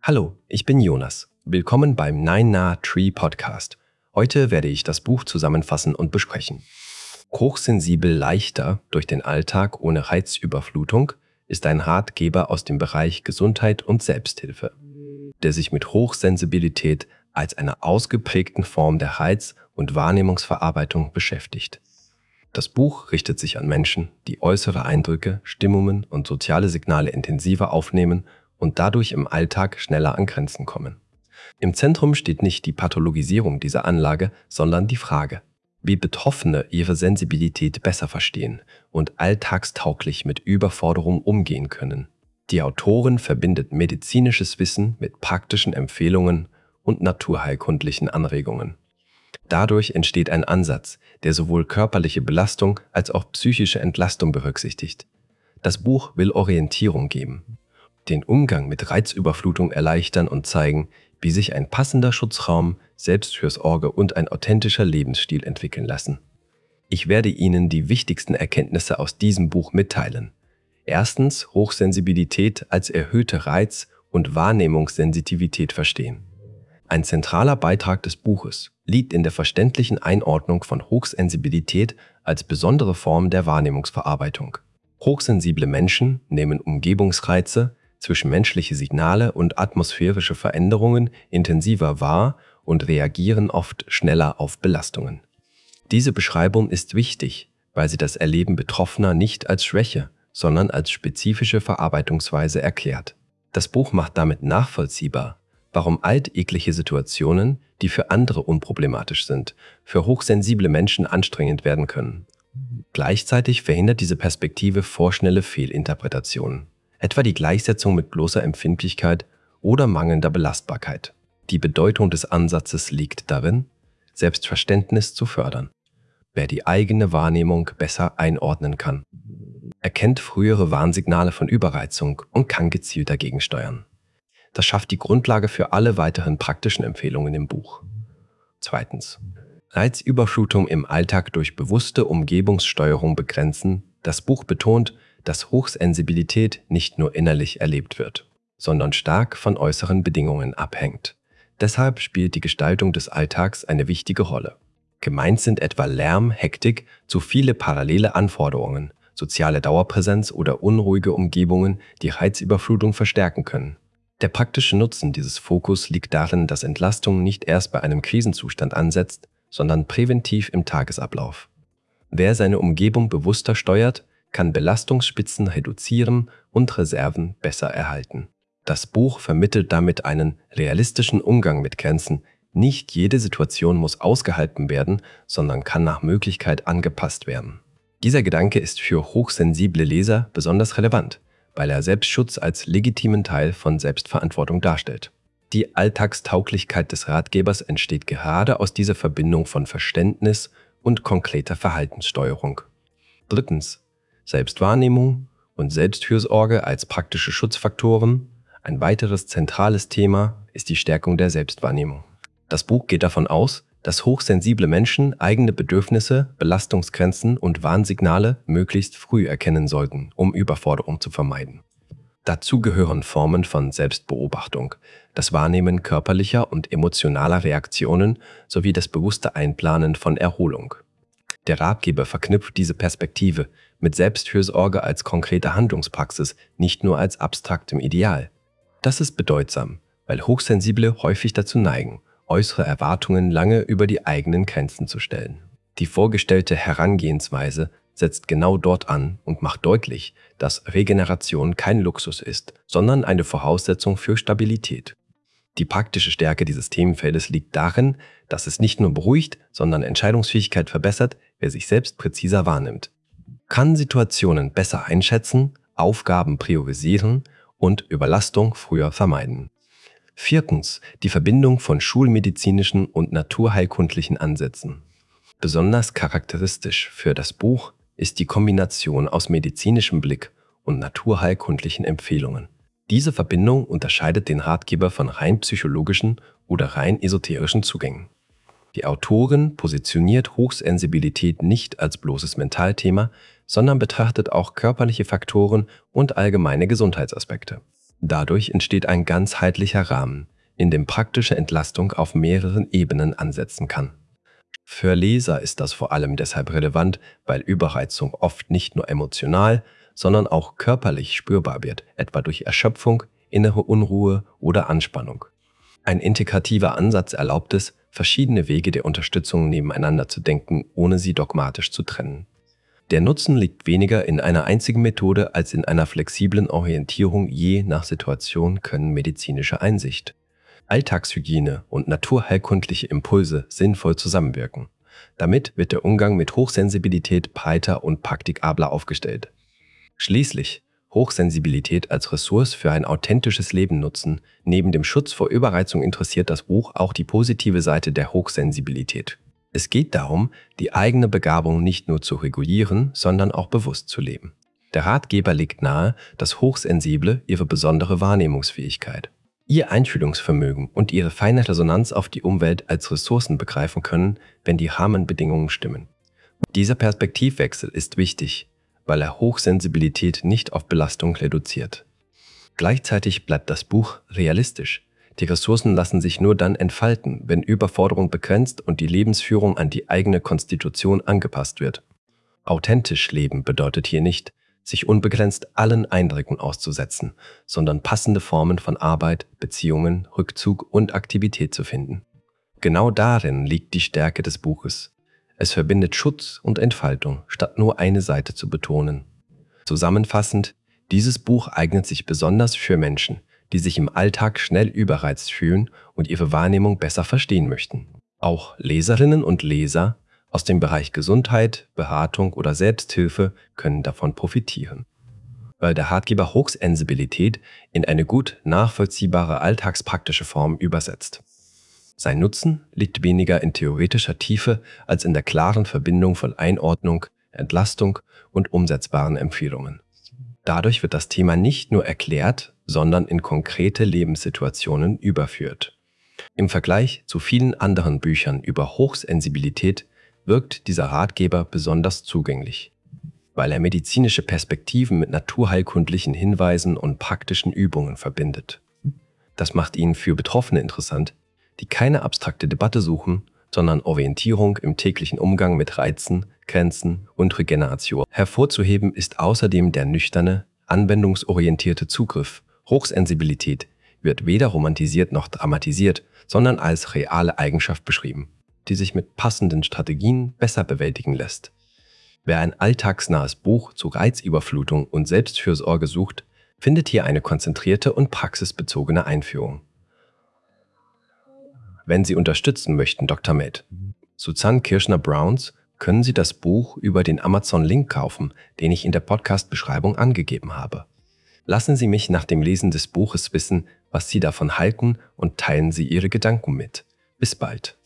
Hallo, ich bin Jonas. Willkommen beim 9na Tree Podcast. Heute werde ich das Buch zusammenfassen und besprechen. Hochsensibel leichter durch den Alltag ohne Reizüberflutung ist ein Ratgeber aus dem Bereich Gesundheit und Selbsthilfe, der sich mit Hochsensibilität als einer ausgeprägten Form der Reiz- und Wahrnehmungsverarbeitung beschäftigt. Das Buch richtet sich an Menschen, die äußere Eindrücke, Stimmungen und soziale Signale intensiver aufnehmen und dadurch im Alltag schneller an Grenzen kommen. Im Zentrum steht nicht die Pathologisierung dieser Anlage, sondern die Frage, wie Betroffene ihre Sensibilität besser verstehen und alltagstauglich mit Überforderung umgehen können. Die Autorin verbindet medizinisches Wissen mit praktischen Empfehlungen und naturheilkundlichen Anregungen. Dadurch entsteht ein Ansatz, der sowohl körperliche Belastung als auch psychische Entlastung berücksichtigt. Das Buch will Orientierung geben, den Umgang mit Reizüberflutung erleichtern und zeigen, wie sich ein passender Schutzraum, Selbstfürsorge und ein authentischer Lebensstil entwickeln lassen. Ich werde Ihnen die wichtigsten Erkenntnisse aus diesem Buch mitteilen. Erstens, Hochsensibilität als erhöhte Reiz- und Wahrnehmungssensitivität verstehen. Ein zentraler Beitrag des Buches liegt in der verständlichen Einordnung von Hochsensibilität als besondere Form der Wahrnehmungsverarbeitung. Hochsensible Menschen nehmen Umgebungsreize, zwischenmenschliche Signale und atmosphärische Veränderungen intensiver wahr und reagieren oft schneller auf Belastungen. Diese Beschreibung ist wichtig, weil sie das Erleben Betroffener nicht als Schwäche, sondern als spezifische Verarbeitungsweise erklärt. Das Buch macht damit nachvollziehbar, warum alltägliche Situationen, die für andere unproblematisch sind, für hochsensible Menschen anstrengend werden können. Gleichzeitig verhindert diese Perspektive vorschnelle Fehlinterpretationen, etwa die Gleichsetzung mit bloßer Empfindlichkeit oder mangelnder Belastbarkeit. Die Bedeutung des Ansatzes liegt darin, Selbstverständnis zu fördern. Wer die eigene Wahrnehmung besser einordnen kann, erkennt frühere Warnsignale von Überreizung und kann gezielt dagegen steuern. Das schafft die Grundlage für alle weiteren praktischen Empfehlungen im Buch. Zweitens. Reizüberflutung im Alltag durch bewusste Umgebungssteuerung begrenzen. Das Buch betont, dass Hochsensibilität nicht nur innerlich erlebt wird, sondern stark von äußeren Bedingungen abhängt. Deshalb spielt die Gestaltung des Alltags eine wichtige Rolle. Gemeint sind etwa Lärm, Hektik, zu viele parallele Anforderungen, soziale Dauerpräsenz oder unruhige Umgebungen, die Reizüberflutung verstärken können. Der praktische Nutzen dieses Fokus liegt darin, dass Entlastung nicht erst bei einem Krisenzustand ansetzt, sondern präventiv im Tagesablauf. Wer seine Umgebung bewusster steuert, kann Belastungsspitzen reduzieren und Reserven besser erhalten. Das Buch vermittelt damit einen realistischen Umgang mit Grenzen. Nicht jede Situation muss ausgehalten werden, sondern kann nach Möglichkeit angepasst werden. Dieser Gedanke ist für hochsensible Leser besonders relevant, weil er Selbstschutz als legitimen Teil von Selbstverantwortung darstellt. Die Alltagstauglichkeit des Ratgebers entsteht gerade aus dieser Verbindung von Verständnis und konkreter Verhaltenssteuerung. Drittens. Selbstwahrnehmung und Selbstfürsorge als praktische Schutzfaktoren. Ein weiteres zentrales Thema ist die Stärkung der Selbstwahrnehmung. Das Buch geht davon aus, dass hochsensible Menschen eigene Bedürfnisse, Belastungsgrenzen und Warnsignale möglichst früh erkennen sollten, um Überforderung zu vermeiden. Dazu gehören Formen von Selbstbeobachtung, das Wahrnehmen körperlicher und emotionaler Reaktionen sowie das bewusste Einplanen von Erholung. Der Ratgeber verknüpft diese Perspektive mit Selbstfürsorge als konkreter Handlungspraxis, nicht nur als abstraktem Ideal. Das ist bedeutsam, weil Hochsensible häufig dazu neigen, äußere Erwartungen lange über die eigenen Grenzen zu stellen. Die vorgestellte Herangehensweise setzt genau dort an und macht deutlich, dass Regeneration kein Luxus ist, sondern eine Voraussetzung für Stabilität. Die praktische Stärke dieses Themenfeldes liegt darin, dass es nicht nur beruhigt, sondern Entscheidungsfähigkeit verbessert, wer sich selbst präziser wahrnimmt, kann Situationen besser einschätzen, Aufgaben priorisieren und Überlastung früher vermeiden. Viertens. Die Verbindung von schulmedizinischen und naturheilkundlichen Ansätzen. Besonders charakteristisch für das Buch ist die Kombination aus medizinischem Blick und naturheilkundlichen Empfehlungen. Diese Verbindung unterscheidet den Ratgeber von rein psychologischen oder rein esoterischen Zugängen. Die Autorin positioniert Hochsensibilität nicht als bloßes Mentalthema, sondern betrachtet auch körperliche Faktoren und allgemeine Gesundheitsaspekte. Dadurch entsteht ein ganzheitlicher Rahmen, in dem praktische Entlastung auf mehreren Ebenen ansetzen kann. Für Leser ist das vor allem deshalb relevant, weil Überreizung oft nicht nur emotional, sondern auch körperlich spürbar wird, etwa durch Erschöpfung, innere Unruhe oder Anspannung. Ein integrativer Ansatz erlaubt es, verschiedene Wege der Unterstützung nebeneinander zu denken, ohne sie dogmatisch zu trennen. Der Nutzen liegt weniger in einer einzigen Methode als in einer flexiblen Orientierung je nach Situation können medizinische Einsicht, Alltagshygiene und naturheilkundliche Impulse sinnvoll zusammenwirken. Damit wird der Umgang mit Hochsensibilität breiter und praktikabler aufgestellt. Schließlich Hochsensibilität als Ressource für ein authentisches Leben nutzen. Neben dem Schutz vor Überreizung interessiert das Buch auch die positive Seite der Hochsensibilität. Es geht darum, die eigene Begabung nicht nur zu regulieren, sondern auch bewusst zu leben. Der Ratgeber legt nahe, dass Hochsensible ihre besondere Wahrnehmungsfähigkeit, ihr Einfühlungsvermögen und ihre feine Resonanz auf die Umwelt als Ressourcen begreifen können, wenn die Rahmenbedingungen stimmen. Dieser Perspektivwechsel ist wichtig, weil er Hochsensibilität nicht auf Belastung reduziert. Gleichzeitig bleibt das Buch realistisch. Die Ressourcen lassen sich nur dann entfalten, wenn Überforderung begrenzt und die Lebensführung an die eigene Konstitution angepasst wird. Authentisch leben bedeutet hier nicht, sich unbegrenzt allen Eindrücken auszusetzen, sondern passende Formen von Arbeit, Beziehungen, Rückzug und Aktivität zu finden. Genau darin liegt die Stärke des Buches. Es verbindet Schutz und Entfaltung, statt nur eine Seite zu betonen. Zusammenfassend, dieses Buch eignet sich besonders für Menschen, die sich im Alltag schnell überreizt fühlen und ihre Wahrnehmung besser verstehen möchten. Auch Leserinnen und Leser aus dem Bereich Gesundheit, Beratung oder Selbsthilfe können davon profitieren, weil der Ratgeber Hochsensibilität in eine gut nachvollziehbare alltagspraktische Form übersetzt. Sein Nutzen liegt weniger in theoretischer Tiefe als in der klaren Verbindung von Einordnung, Entlastung und umsetzbaren Empfehlungen. Dadurch wird das Thema nicht nur erklärt, sondern in konkrete Lebenssituationen überführt. Im Vergleich zu vielen anderen Büchern über Hochsensibilität wirkt dieser Ratgeber besonders zugänglich, weil er medizinische Perspektiven mit naturheilkundlichen Hinweisen und praktischen Übungen verbindet. Das macht ihn für Betroffene interessant, die keine abstrakte Debatte suchen, sondern Orientierung im täglichen Umgang mit Reizen, Grenzen und Regeneration. Hervorzuheben ist außerdem der nüchterne, anwendungsorientierte Zugriff. Hochsensibilität wird weder romantisiert noch dramatisiert, sondern als reale Eigenschaft beschrieben, die sich mit passenden Strategien besser bewältigen lässt. Wer ein alltagsnahes Buch zu Reizüberflutung und Selbstfürsorge sucht, findet hier eine konzentrierte und praxisbezogene Einführung. Wenn Sie unterstützen möchten, Dr. Med, Suzanne Kirschner-Browns, können Sie das Buch über den Amazon-Link kaufen, den ich in der Podcast-Beschreibung angegeben habe. Lassen Sie mich nach dem Lesen des Buches wissen, was Sie davon halten und teilen Sie Ihre Gedanken mit. Bis bald.